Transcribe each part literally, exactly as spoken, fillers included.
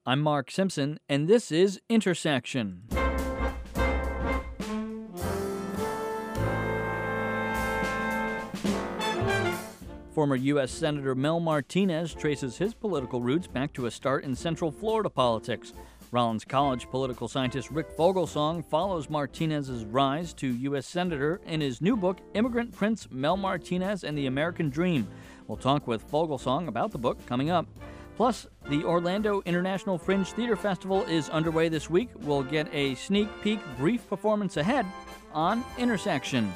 I'm Mark Simpson, and this is Intersection. Former U S Senator Mel Martinez traces his political roots back to a start in Central Florida politics. Rollins College political scientist Rick Vogelsong follows Martinez's rise to U S Senator in his new book, Immigrant Prince Mel Martinez and the American Dream. We'll talk with Vogelsong about the book coming up. Plus, the Orlando International Fringe Theater Festival is underway this week. We'll get a sneak peek, brief performance ahead on Intersection.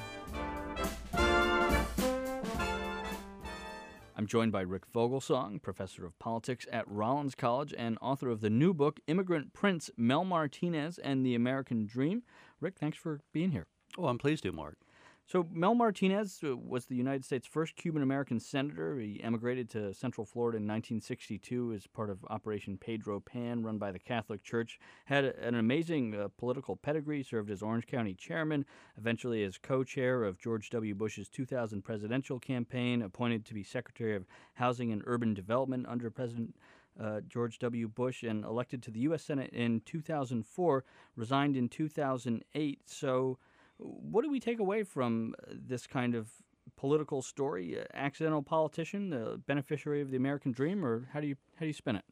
I'm joined by Rick Vogelsong, professor of politics at Rollins College and author of the new book, Immigrant Prince Mel Martinez and the American Dream. Rick, thanks for being here. Oh, I'm pleased to, Mark. So Mel Martinez was the United States' first Cuban-American senator. He emigrated to Central Florida in nineteen sixty-two as part of Operation Pedro Pan, run by the Catholic Church. Had an amazing uh, political pedigree, served as Orange County chairman, eventually as co-chair of George W. Bush's two thousand presidential campaign, appointed to be Secretary of Housing and Urban Development under President Uh, George W. Bush, and elected to the U S Senate in two thousand four, resigned in two thousand eight. So what do we take away from this kind of political story? Uh, accidental politician, the beneficiary of the American dream, or how do you how do you spin it?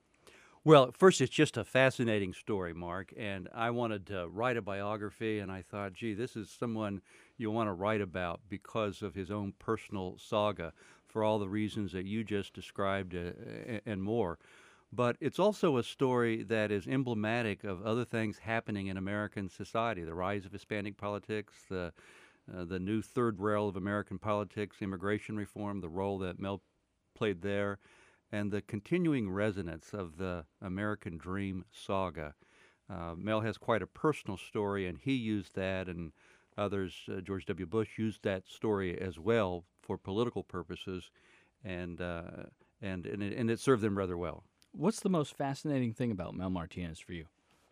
Well, first, it's just a fascinating story, Mark, and I wanted to write a biography, and I thought, gee, this is someone you want to write about because of his own personal saga, for all the reasons that you just described uh, and more. But it's also a story that is emblematic of other things happening in American society, the rise of Hispanic politics, the uh, the new third rail of American politics, immigration reform, the role that Mel played there, and the continuing resonance of the American Dream saga. Uh, Mel has quite a personal story, and he used that, and others, uh, George W. Bush, used that story as well for political purposes, and uh, and and it, and it served them rather well. What's the most fascinating thing about Mel Martinez for you?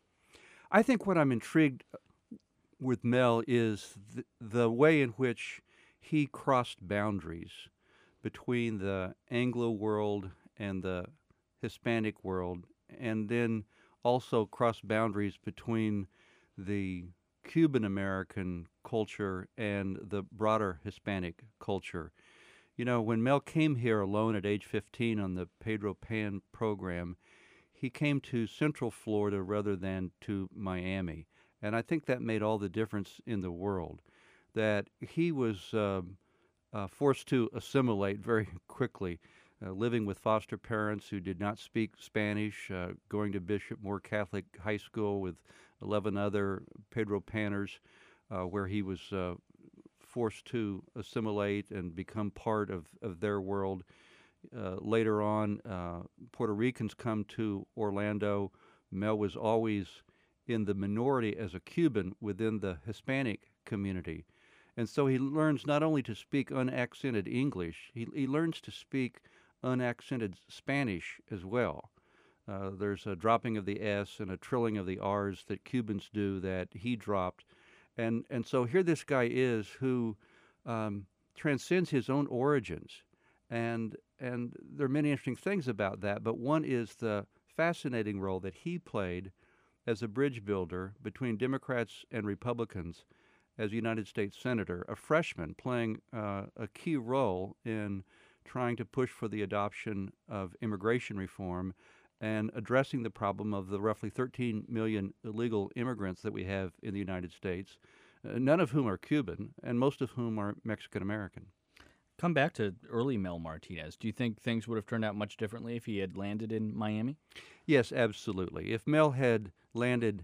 I think what I'm intrigued with Mel is the, the way in which he crossed boundaries between the Anglo world and the Hispanic world, and then also crossed boundaries between the Cuban-American culture and the broader Hispanic culture. You know, when Mel came here alone at age fifteen on the Pedro Pan program, he came to Central Florida rather than to Miami. And I think that made all the difference in the world, that he was uh, uh, forced to assimilate very quickly, uh, living with foster parents who did not speak Spanish, uh, going to Bishop Moore Catholic High School with eleven other Pedro Panners, uh, where he was uh, forced to assimilate and become part of, of their world. Uh, later on, uh, Puerto Ricans come to Orlando. Mel was always in the minority as a Cuban within the Hispanic community. And so he learns not only to speak unaccented English, he, he learns to speak unaccented Spanish as well. Uh, there's a dropping of the S and a trilling of the R's that Cubans do that he dropped. And and so here this guy is who um, transcends his own origins. And and there are many interesting things about that, but one is the fascinating role that he played as a bridge builder between Democrats and Republicans as a United States Senator, a freshman playing uh, a key role in trying to push for the adoption of immigration reform and addressing the problem of the roughly thirteen million illegal immigrants that we have in the United States, uh, none of whom are Cuban, and most of whom are Mexican-American. Come back to early Mel Martinez. Do you think things would have turned out much differently if he had landed in Miami? Yes, absolutely. If Mel had landed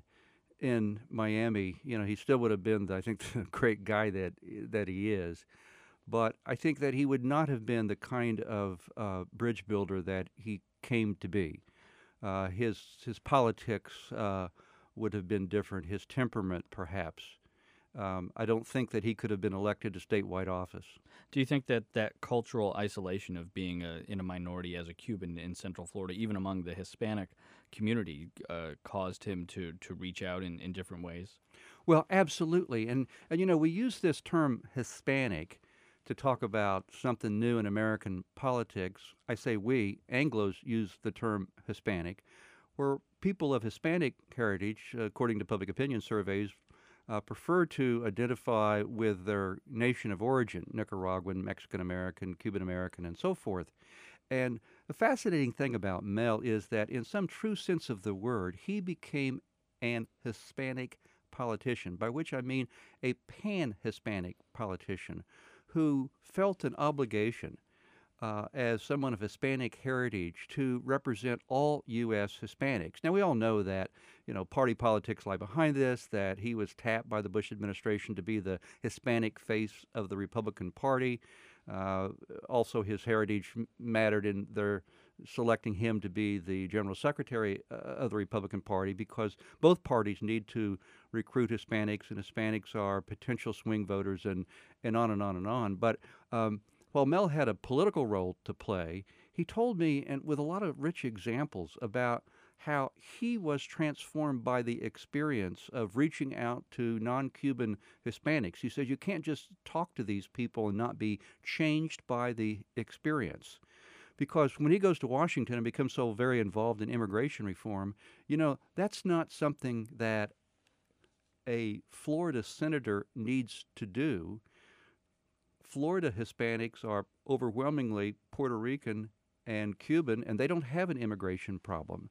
in Miami, you know, he still would have been, I think, the great guy that that he is. But I think that he would not have been the kind of uh, bridge builder that he came to be. Uh, his his politics uh, would have been different, his temperament perhaps. Um, I don't think that he could have been elected to statewide office. Do you think that that cultural isolation of being a, in a minority as a Cuban in Central Florida, even among the Hispanic community, uh, caused him to, to reach out in, in different ways? Well, absolutely. And, and, you know, we use this term Hispanic to talk about something new in American politics. I say we, Anglos use the term Hispanic. where people of Hispanic heritage, according to public opinion surveys, uh, prefer to identify with their nation of origin, Nicaraguan, Mexican-American, Cuban-American, and so forth. And the fascinating thing about Mel is that in some true sense of the word, he became an Hispanic politician, by which I mean a pan-Hispanic politician who felt an obligation uh, as someone of Hispanic heritage to represent all U S Hispanics. Now, we all know that, you know, party politics lie behind this, that he was tapped by the Bush administration to be the Hispanic face of the Republican Party. Uh, also, his heritage mattered in their selecting him to be the General Secretary uh, of the Republican Party, because both parties need to recruit Hispanics, and Hispanics are potential swing voters, and, and on and on and on. But um, while Mel had a political role to play, he told me, and with a lot of rich examples, about how he was transformed by the experience of reaching out to non-Cuban Hispanics. He says you can't just talk to these people and not be changed by the experience. Because when he goes to Washington and becomes so very involved in immigration reform, you know, that's not something that a Florida senator needs to do. Florida Hispanics are overwhelmingly Puerto Rican and Cuban, and they don't have an immigration problem.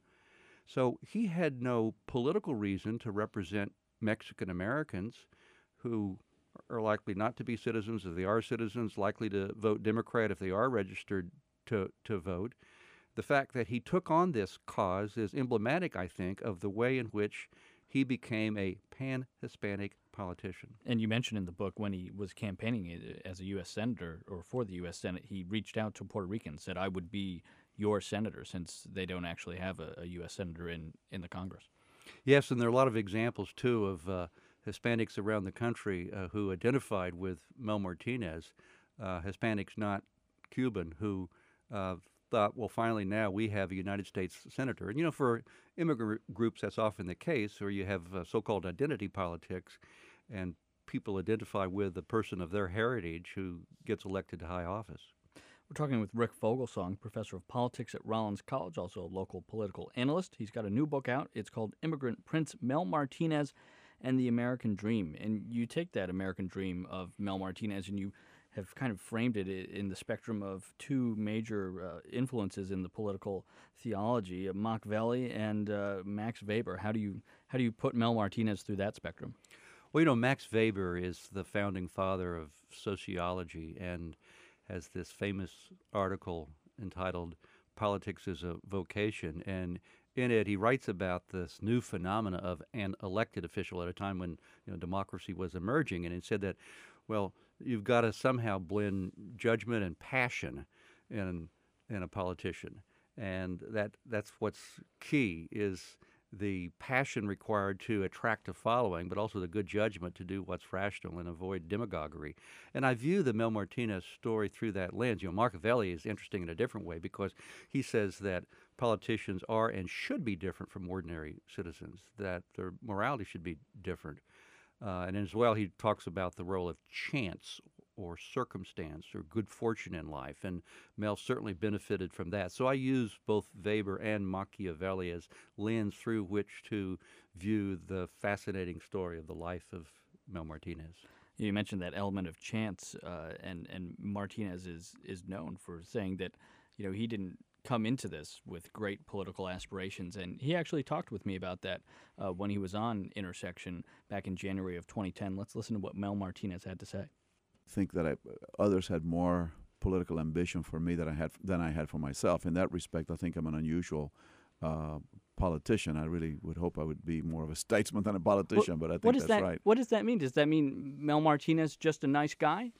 So he had no political reason to represent Mexican Americans who are likely not to be citizens if they are citizens, likely to vote Democrat if they are registered to, to vote. The fact that he took on this cause is emblematic, I think, of the way in which he became a pan-Hispanic politician. And you mentioned in the book when he was campaigning as a U S senator, or for the U S Senate, he reached out to Puerto Rican and said, I would be your senator, since they don't actually have a, a U S senator in, in the Congress. Yes, and there are a lot of examples, too, of uh, Hispanics around the country uh, who identified with Mel Martinez, uh, Hispanics not Cuban, who uh, thought, well, finally now we have a United States senator. And, you know, for immigrant groups, that's often the case, where you have uh, so-called identity politics, and people identify with the person of their heritage who gets elected to high office. We're talking with Rick Fogelsong, professor of politics at Rollins College, also a local political analyst. He's got a new book out. It's called Immigrant Prince Mel Martinez and the American Dream. And you take that American dream of Mel Martinez and you have kind of framed it in the spectrum of two major uh, influences in the political theology, uh, Machiavelli and uh, Max Weber. How do you how do you put Mel Martinez through that spectrum? Well, you know, Max Weber is the founding father of sociology and has this famous article entitled Politics is a Vocation. And in it, he writes about this new phenomena of an elected official at a time when, you know, democracy was emerging. And he said that, well, you've got to somehow blend judgment and passion in, in a politician. And that that's what's key, is the passion required to attract a following, but also the good judgment to do what's rational and avoid demagoguery. And I view the Mel Martinez story through that lens. You know, Machiavelli is interesting in a different way, because he says that politicians are and should be different from ordinary citizens, that their morality should be different. Uh, and as well, he talks about the role of chance or circumstance or good fortune in life, and Mel certainly benefited from that. So I use both Weber and Machiavelli as lens through which to view the fascinating story of the life of Mel Martinez. You mentioned that element of chance, uh, and and Martinez is is known for saying that, you know, he didn't come into this with great political aspirations, and he actually talked with me about that uh, when he was on Intersection back in January of twenty ten. Let's listen to what Mel Martinez had to say. Think that I, others had more political ambition for me than I had than I had for myself. In that respect, I think I'm an unusual uh, politician. I really would hope I would be more of a statesman than a politician, what, but I think what does that's that, right. What does that mean? Does that mean Mel Martinez just a nice guy?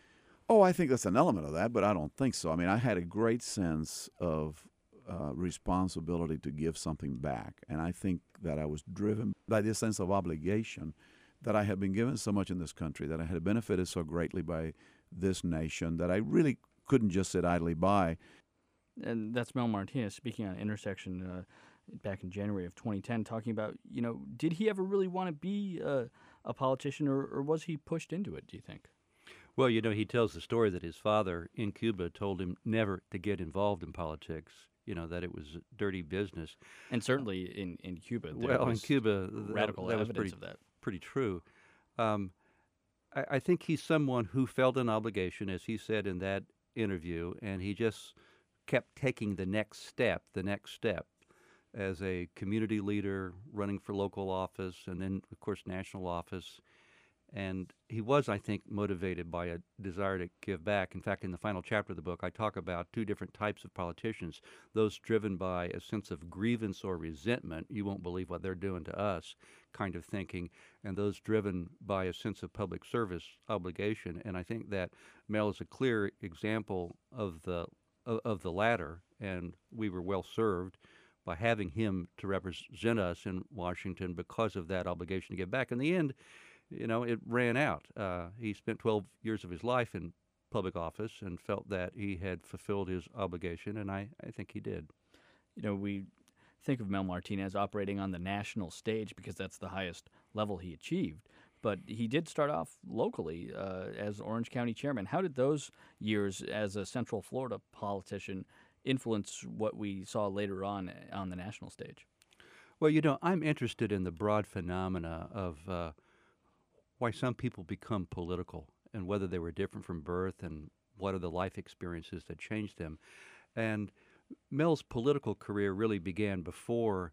Oh, I think that's an element of that, but I don't think so. I mean, I had a great sense of uh, responsibility to give something back, and I think that I was driven by this sense of obligation that I had been given so much in this country, that I had benefited so greatly by this nation, that I really couldn't just sit idly by. And that's Mel Martinez speaking on Intersection uh, back in January of twenty ten, talking about, you know, did he ever really want to be uh, a politician, or, or was he pushed into it, do you think? Well, you know, he tells the story that his father in Cuba told him never to get involved in politics. you know, that it was dirty business. And certainly in, in Cuba, there Well, in was Cuba, th- radical that was evidence pretty of that. pretty true. Um, I, I think he's someone who felt an obligation, as he said in that interview, and he just kept taking the next step, the next step, as a community leader running for local office and then, of course, national office. And he was, I think, motivated by a desire to give back. In fact, in the final chapter of the book, I talk about two different types of politicians, those driven by a sense of grievance or resentment, you won't believe what they're doing to us, kind of thinking, and those driven by a sense of public service obligation. And I think that Mel is a clear example of the of, of the latter, and we were well served by having him to represent us in Washington because of that obligation to give back. In the end, you know, it ran out. Uh, he spent twelve years of his life in public office and felt that he had fulfilled his obligation, and I, I think he did. You know, we think of Mel Martinez operating on the national stage because that's the highest level he achieved. But he did start off locally uh, as Orange County chairman. How did those years as a Central Florida politician influence what we saw later on on the national stage? Well, you know, I'm interested in the broad phenomena of uh, why some people become political and whether they were different from birth and what are the life experiences that changed them. And Mel's political career really began before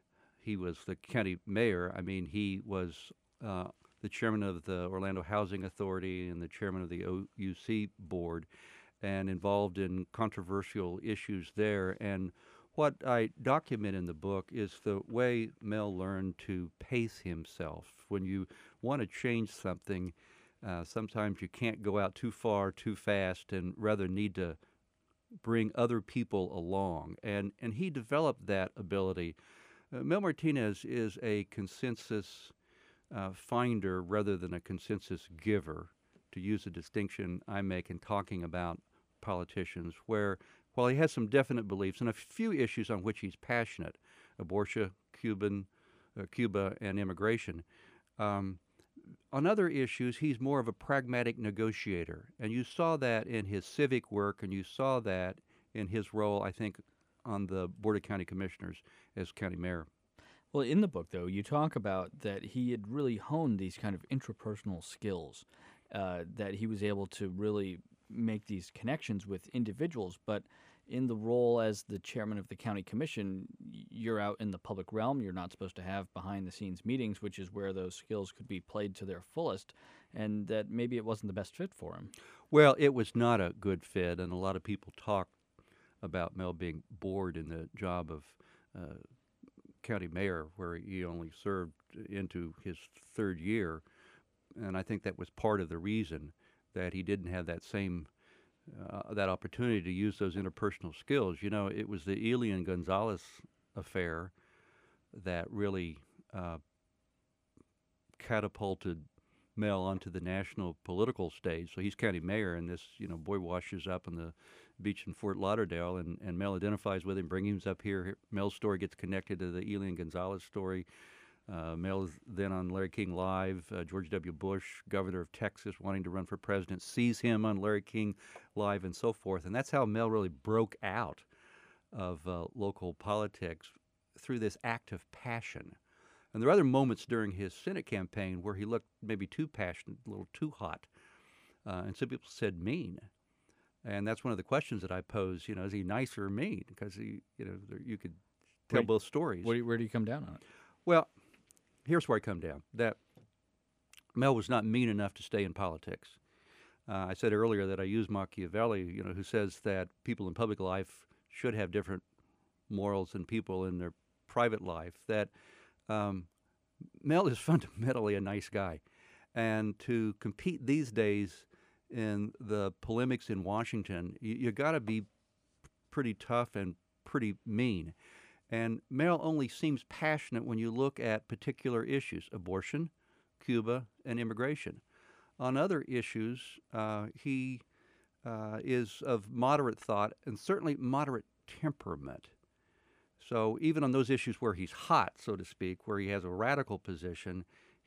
he was the county mayor. I mean, he was uh, the chairman of the Orlando Housing Authority and the chairman of the O U C board and involved in controversial issues there. And what I document in the book is the way Mel learned to pace himself. When you want to change something, uh, sometimes you can't go out too far too fast and rather need to bring other people along. And, and he developed that ability. Uh, Mel Martinez is a consensus uh, finder rather than a consensus giver, to use a distinction I make in talking about politicians, where while he has some definite beliefs and a few issues on which he's passionate, abortion, Cuban, uh, Cuba, and immigration, um, on other issues, he's more of a pragmatic negotiator. And you saw that in his civic work, and you saw that in his role, I think, on the Board of County Commissioners as county mayor. Well, in the book, though, you talk about that he had really honed these kind of intrapersonal skills, uh, that he was able to really make these connections with individuals. But in the role as the chairman of the county commission, you're out in the public realm. You're not supposed to have behind-the-scenes meetings, which is where those skills could be played to their fullest, and that maybe it wasn't the best fit for him. Well, it was not a good fit, and a lot of people talk about Mel being bored in the job of uh, county mayor, where he only served into his third year, and I think that was part of the reason that he didn't have that same uh, that opportunity to use those interpersonal skills. You know, it was the Elian Gonzalez affair that really uh, catapulted Mel onto the national political stage. So he's county mayor, and this, you know, boy washes up on the beach in Fort Lauderdale, and, and Mel identifies with him, brings him up here. Mel's story gets connected to the Elian Gonzalez story. Uh, Mel is then on Larry King Live. Uh, George W. Bush, governor of Texas, wanting to run for president, sees him on Larry King Live and so forth. And that's how Mel really broke out of uh, local politics, through this act of passion. And there are other moments during his Senate campaign where he looked maybe too passionate, a little too hot. Uh, and some people said mean. And that's one of the questions that I pose, you know, is he nice or mean? Because, he, you know, there, you could tell Wait, both stories. Where do, you, where do you come down on it? Well, here's where I come down. That Mel was not mean enough to stay in politics. Uh, I said earlier that I use Machiavelli, you know, who says that people in public life should have different morals than people in their private life. That um, Mel is fundamentally a nice guy. And to compete these days in the polemics in Washington, you, you got to be pretty tough and pretty mean. And Mel only seems passionate when you look at particular issues: abortion, Cuba, and immigration. On other issues, uh, he uh, is of moderate thought and certainly moderate temperament. So even on those issues where he's hot, so to speak, where he has a radical position,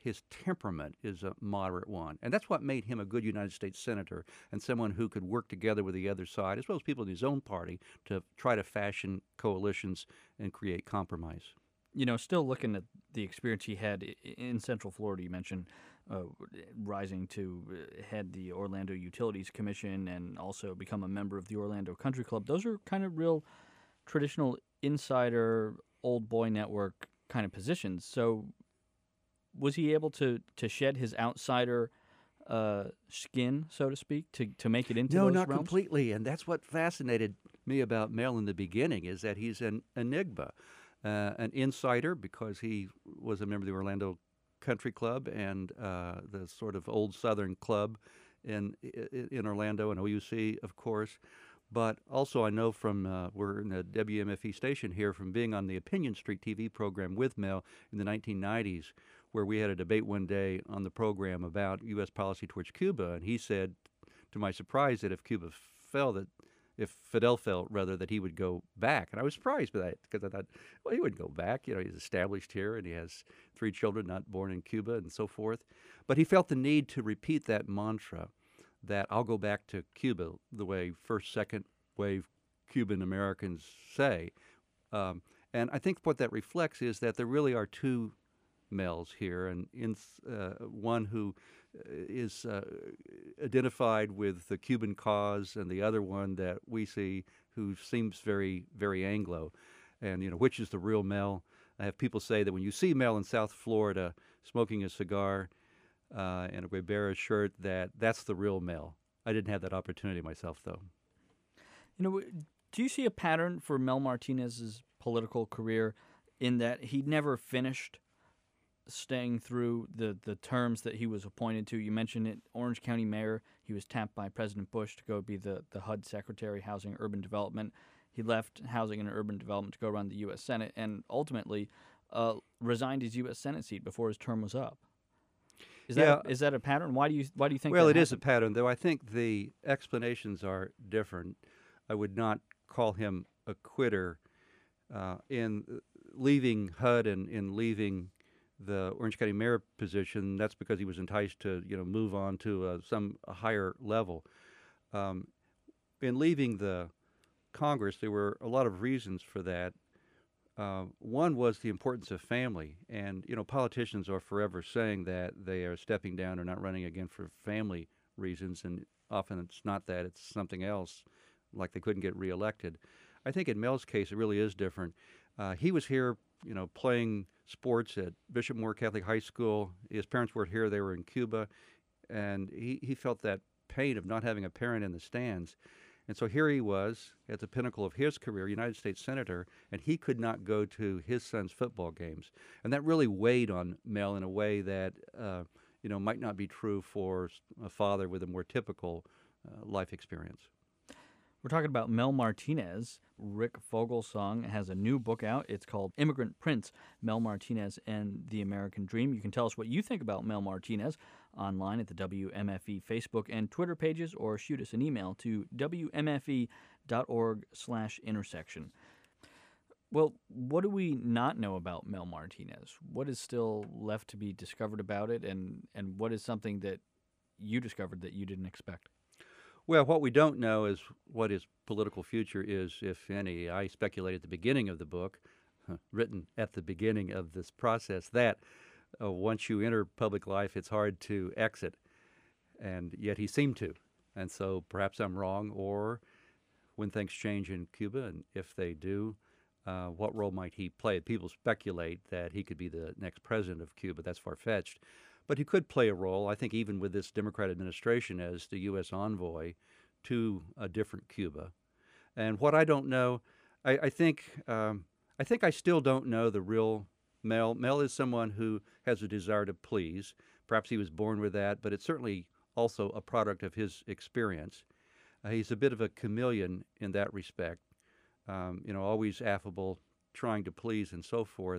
his temperament is a moderate one. And that's what made him a good United States Senator and someone who could work together with the other side, as well as people in his own party, to try to fashion coalitions and create compromise. You know, still looking at the experience he had in Central Florida, you mentioned uh, rising to head the Orlando Utilities Commission and also become a member of the Orlando Country Club. Those are kind of real traditional insider, old boy network kind of positions. So was he able to, to shed his outsider uh, skin, so to speak, to, to make it into no, those not realms? completely. And that's what fascinated me about Mel in the beginning, is that he's an enigma, uh, an insider because he was a member of the Orlando Country Club and uh, the sort of old Southern club in in Orlando, and O U C, of course. But also I know from, uh, we're in the W M F E station here, from being on the Opinion Street T V program with Mel in the nineteen nineties, where we had a debate one day on the program about U S policy towards Cuba, and he said, to my surprise, that if Cuba fell, that if Fidel fell, rather, that he would go back. And I was surprised by that, because I thought, well, he wouldn't go back. You know, he's established here, and he has three children not born in Cuba and so forth. But he felt the need to repeat that mantra, that I'll go back to Cuba, the way first, second wave Cuban Americans say. Um, and I think what that reflects is that there really are two Mels here, and in, uh, one who is uh, identified with the Cuban cause, and the other one that we see who seems very, very Anglo. And, you know, which is the real Mel? I have people say that when you see Mel in South Florida smoking a cigar uh, and a Guevara shirt, that that's the real Mel. I didn't have that opportunity myself, though. You know, do you see a pattern for Mel Martinez's political career in that he never finished staying through the, the terms that he was appointed to? You mentioned it, Orange County mayor. He was tapped by President Bush to go be the, the H U D Secretary, Housing and Urban Development. He left Housing and Urban Development to go run the U S Senate, and ultimately uh, resigned his U S Senate seat before his term was up. Is yeah. that a, is that a pattern? Why do you why do you think? Well, that it is a happened? pattern, though I think the explanations are different. I would not call him a quitter uh, in leaving H U D and in leaving the Orange County mayor position. That's because he was enticed to, you know, move on to uh, some a higher level. Um, in leaving the Congress, there were a lot of reasons for that. Uh, one was the importance of family, and you know, politicians are forever saying that they are stepping down or not running again for family reasons, and often it's not that; it's something else, like they couldn't get reelected. I think in Mel's case, it really is different. Uh, he was here, you know, playing sports at Bishop Moore Catholic High School. His parents weren't here; they were in Cuba, and he he felt that pain of not having a parent in the stands. And so here he was at the pinnacle of his career, United States Senator, and he could not go to his son's football games. And that really weighed on Mel in a way that, uh, you know, might not be true for a father with a more typical uh, life experience. We're talking about Mel Martinez. Rick Fogelsong has a new book out. It's called Immigrant Prince, Mel Martinez and the American Dream. You can tell us what you think about Mel Martinez online at the W M F E Facebook and Twitter pages, or shoot us an email to W M F E dot org slash intersection. Well, what do we not know about Mel Martinez? What is still left to be discovered about it, and, and what is something that you discovered that you didn't expect? Well, what we don't know is what his political future is, if any. I speculated at the beginning of the book, uh, written at the beginning of this process, that uh, once you enter public life, it's hard to exit. And yet he seemed to. And so perhaps I'm wrong, or when things change in Cuba, and if they do, uh, what role might he play? People speculate that he could be the next president of Cuba. That's far-fetched. But he could play a role, I think, even with this Democrat administration, as the U S envoy to a different Cuba. And what I don't know, I, I think um, I think I still don't know the real Mel. Mel is someone who has a desire to please. Perhaps he was born with that, but it's certainly also a product of his experience. Uh, he's a bit of a chameleon in that respect, um, you know, always affable, trying to please and so forth.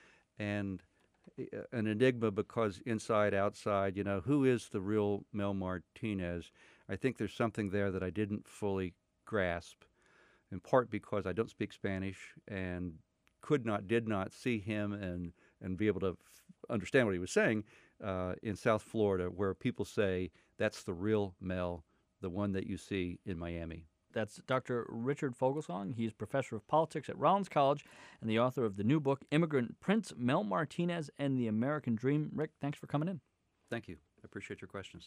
And an enigma because inside, outside, you know, who is the real Mel Martinez? I think there's something there that I didn't fully grasp, in part because I don't speak Spanish and could not, did not see him and, and be able to f- understand what he was saying, uh, in South Florida, where people say that's the real Mel, the one that you see in Miami. That's Doctor Richard Fogelsong. He's professor of politics at Rollins College and the author of the new book, Immigrant Prince, Mel Martinez and the American Dream. Rick, thanks for coming in. Thank you. I appreciate your questions.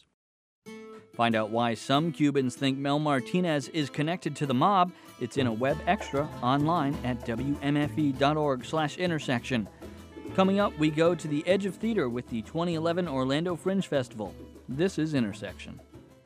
Find out why some Cubans think Mel Martinez is connected to the mob. It's in a web extra online at W M F E dot org slash intersection. Coming up, we go to the edge of theater with the twenty eleven Orlando Fringe Festival. This is Intersection.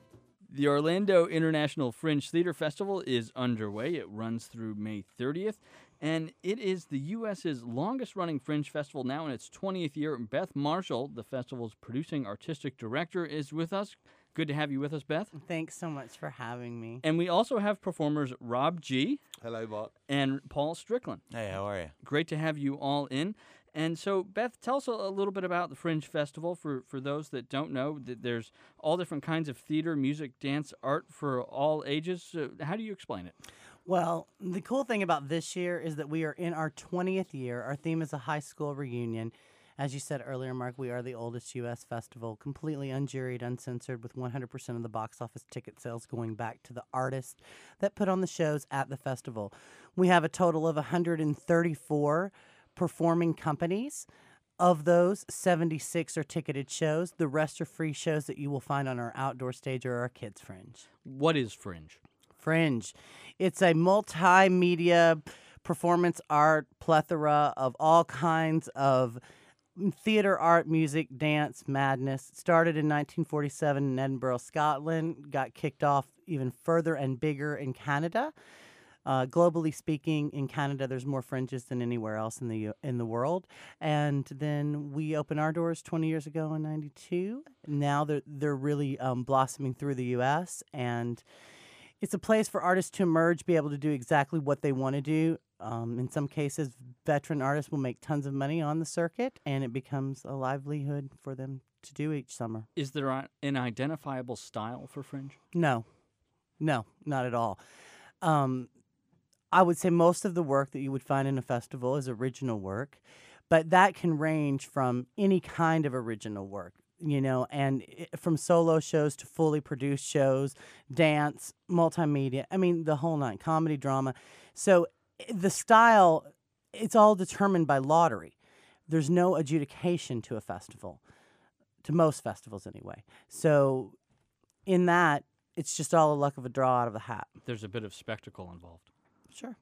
The Orlando International Fringe Theater Festival is underway. It runs through May thirtieth, and it is the U S's longest-running Fringe Festival, now in its twentieth year. Beth Marshall, the festival's producing artistic director, is with us. Good to have you with us, Beth. Thanks so much for having me. And we also have performers Rob G. Hello, Mark. And Paul Strickland. Hey, how are you? Great to have you all in. And so, Beth, tell us a, a little bit about the Fringe Festival for, for those that don't know. That there's all different kinds of theater, music, dance, art for all ages. So how do you explain it? Well, the cool thing about this year is that we are in our twentieth year. Our theme is a high school reunion. As you said earlier, Mark, we are the oldest U S festival, completely unjuried, uncensored, with one hundred percent of the box office ticket sales going back to the artists that put on the shows at the festival. We have a total of one hundred thirty-four performing companies. Of those, seventy-six are ticketed shows. The rest are free shows that you will find on our outdoor stage or our kids' Fringe. What is Fringe? Fringe. It's a multimedia performance art plethora of all kinds of theater, art, music, dance, madness. It started in nineteen forty-seven in Edinburgh, Scotland, got kicked off even further and bigger in Canada. Uh, globally speaking, in Canada, there's more fringes than anywhere else in the in the world. And then we opened our doors twenty years ago in ninety-two. Now they're, they're really um, blossoming through the U S, and it's a place for artists to emerge, be able to do exactly what they want to do. Um, in some cases, veteran artists will make tons of money on the circuit, and it becomes a livelihood for them to do each summer. Is there an identifiable style for Fringe? No. No, not at all. Um, I would say most of the work that you would find in a festival is original work, but that can range from any kind of original work, you know, and it, from solo shows to fully produced shows, dance, multimedia, I mean, the whole nine, comedy, drama. So the style, it's all determined by lottery. There's no adjudication to a festival, to most festivals anyway. So in that, it's just all the luck of a draw out of a hat. There's a bit of spectacle involved. Sure.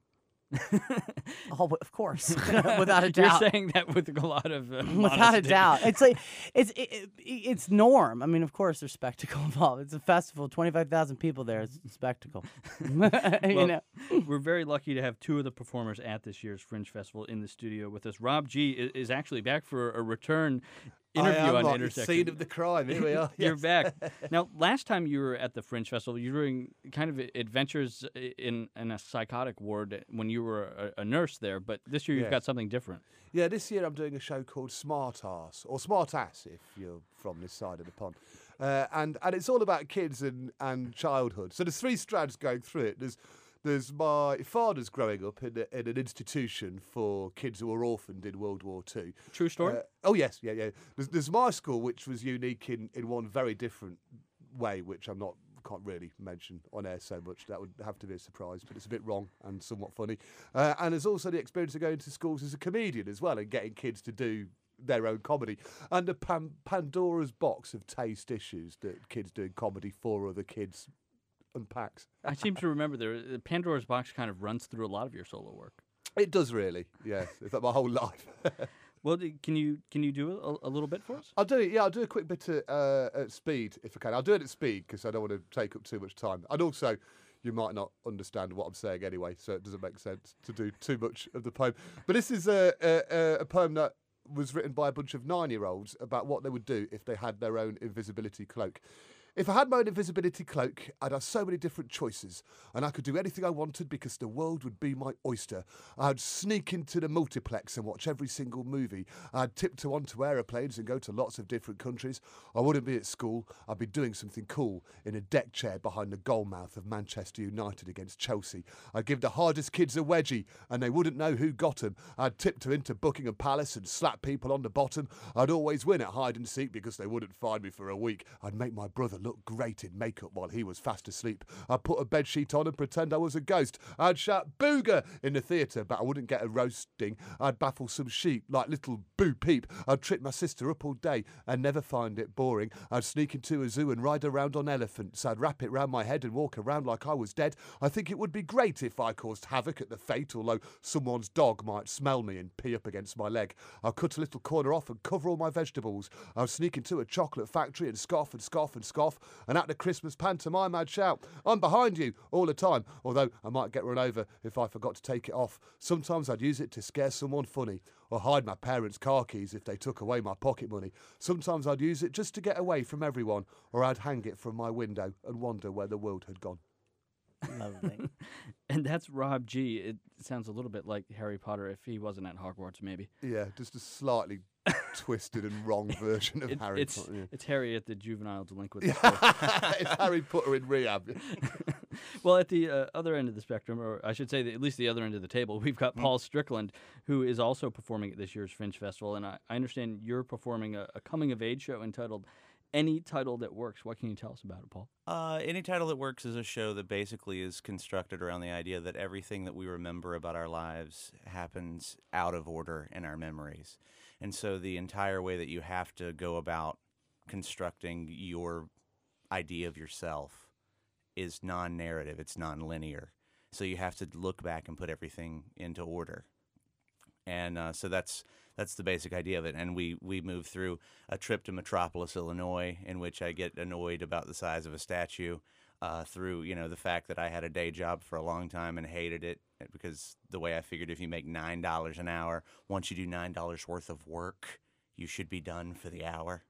Oh, of course, without a doubt. You're saying that with a lot of uh, without modesty. a doubt. It's like it's it, it, it's norm. I mean, of course, there's spectacle involved. It's a festival, twenty-five thousand people there. It's a spectacle. you Well, know. We're very lucky to have two of the performers at this year's Fringe Festival in the studio with us. Rob G is, is actually back for a return interview I am on like Intersection. the scene of the crime. Here we are. You're yes. back. Now, last time you were at the Fringe Festival, you were doing kind of adventures in, in a psychotic ward when you were a, a nurse there, but this year you've Yes. got something different. Yeah, this year I'm doing a show called Smart Ass, or Smart Ass if you're from this side of the pond. Uh, and, and it's all about kids and, and childhood. So there's three strands going through it. There's There's my father's growing up in, a, in an institution for kids who were orphaned in World War Two. True story? Uh, oh, yes, yeah, yeah. There's, there's my school, which was unique in, in one very different way, which I'm not can't really mention on air so much. That would have to be a surprise, but it's a bit wrong and somewhat funny. Uh, and there's also the experience of going to schools as a comedian as well and getting kids to do their own comedy. And the Pan- Pandora's box of taste issues that kids doing comedy for other kids unpacks. I seem to remember there, the Pandora's Box kind of runs through a lot of your solo work. It does really, yeah. It's like my whole life. Well, can you can you do a, a little bit for us? I'll do it, yeah, I'll do a quick bit at, uh, at speed if I can. I'll do it at speed because I don't want to take up too much time. And also, you might not understand what I'm saying anyway, so it doesn't make sense to do too much of the poem. But this is a, a, a poem that was written by a bunch of nine-year-olds about what they would do if they had their own invisibility cloak. If I had my own invisibility cloak, I'd have so many different choices, and I could do anything I wanted because the world would be my oyster. I'd sneak into the multiplex and watch every single movie. I'd tiptoe onto aeroplanes and go to lots of different countries. I wouldn't be at school. I'd be doing something cool in a deck chair behind the goal mouth of Manchester United against Chelsea. I'd give the hardest kids a wedgie, and they wouldn't know who got them. I'd tiptoe into Buckingham Palace and slap people on the bottom. I'd always win at hide and seek because they wouldn't find me for a week. I'd make my brother look great in makeup while he was fast asleep. I'd put a bedsheet on and pretend I was a ghost. I'd shout booger in the theatre, but I wouldn't get a roasting. I'd baffle some sheep like little Boo Peep. I'd trip my sister up all day and never find it boring. I'd sneak into a zoo and ride around on elephants. I'd wrap it round my head and walk around like I was dead. I think it would be great if I caused havoc at the fete, although someone's dog might smell me and pee up against my leg. I'd cut a little corner off and cover all my vegetables. I'd sneak into a chocolate factory and scoff and scoff and scoff. And at the Christmas pantomime, I'd shout, I'm behind you, all the time, although I might get run over if I forgot to take it off. Sometimes I'd use it to scare someone funny, or hide my parents' car keys if they took away my pocket money. Sometimes I'd use it just to get away from everyone, or I'd hang it from my window and wonder where the world had gone. Lovely. And that's Rob G. It sounds a little bit like Harry Potter if he wasn't at Hogwarts, maybe. Yeah, just a slightly twisted and wrong version of It- Harry it's, Potter. Yeah. It's Harry at the juvenile delinquent. It's Harry Potter in rehab. Well, at the uh, other end of the spectrum, or I should say the, at least the other end of the table, we've got Paul Strickland, who is also performing at this year's Fringe Festival. And I, I understand you're performing a, a coming-of-age show entitled Any Title That Works. What can you tell us about it, Paul? Uh, Any Title That Works is a show that basically is constructed around the idea that everything that we remember about our lives happens out of order in our memories. And so the entire way that you have to go about constructing your idea of yourself is non-narrative, it's non-linear. So you have to look back and put everything into order. And uh, so that's that's the basic idea of it. And we, we move through a trip to Metropolis, Illinois, in which I get annoyed about the size of a statue, uh, through, you know, the fact that I had a day job for a long time and hated it because the way I figured if you make nine dollars an hour, once you do nine dollars worth of work, you should be done for the hour.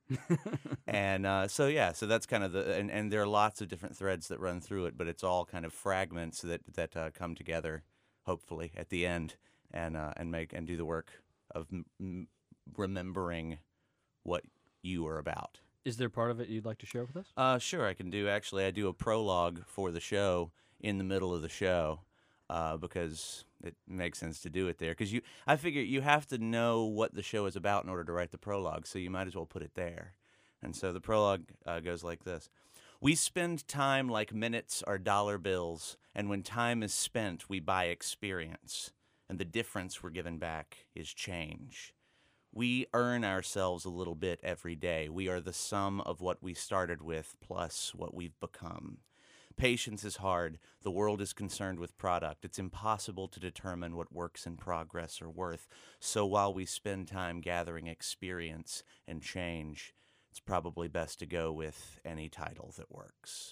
and uh, so, yeah, so that's kind of the, and, and there are lots of different threads that run through it, but it's all kind of fragments that, that uh, come together, hopefully, at the end and uh, and make and do the work of m- m- remembering what you are about. Is there part of it you'd like to share with us? Uh, sure, I can do. Actually, I do a prologue for the show in the middle of the show uh, because it makes sense to do it there. Because you, I figure you have to know what the show is about in order to write the prologue, so you might as well put it there. And so the prologue uh, goes like this. We spend time like minutes are dollar bills, and when time is spent, we buy experience. And the difference we're given back is change. We earn ourselves a little bit every day. We are the sum of what we started with plus what we've become. Patience is hard. The world is concerned with product. It's impossible to determine what works in progress are worth. So while we spend time gathering experience and change, it's probably best to go with any title that works.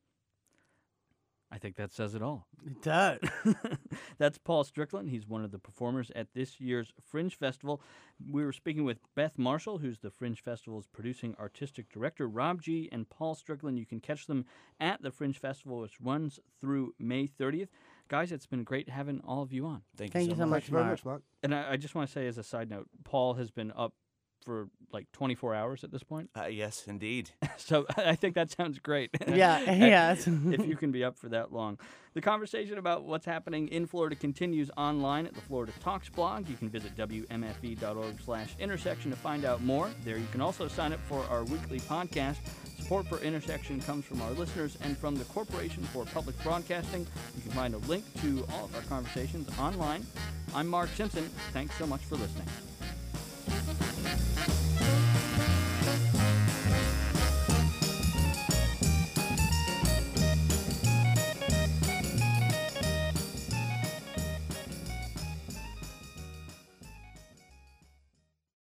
I think that says it all. It does. That's Paul Strickland. He's one of the performers at this year's Fringe Festival. We were speaking with Beth Marshall, who's the Fringe Festival's producing artistic director. Rob G. and Paul Strickland, you can catch them at the Fringe Festival, which runs through May thirtieth. Guys, it's been great having all of you on. Thank, Thank you you so so much. Thank you very Mark. much, Mark. And I, I just want to say as a side note, Paul has been up for like twenty-four hours at this point. Uh, yes, indeed. So I think that sounds great. Yeah, yeah. If you can be up for that long. The conversation about what's happening in Florida continues online at the Florida Talks blog. You can visit W M F E dot org slash intersection to find out more. There you can also sign up for our weekly podcast. Support for Intersection comes from our listeners and from the Corporation for Public Broadcasting. You can find a link to all of our conversations online. I'm Mark Simpson. Thanks so much for listening.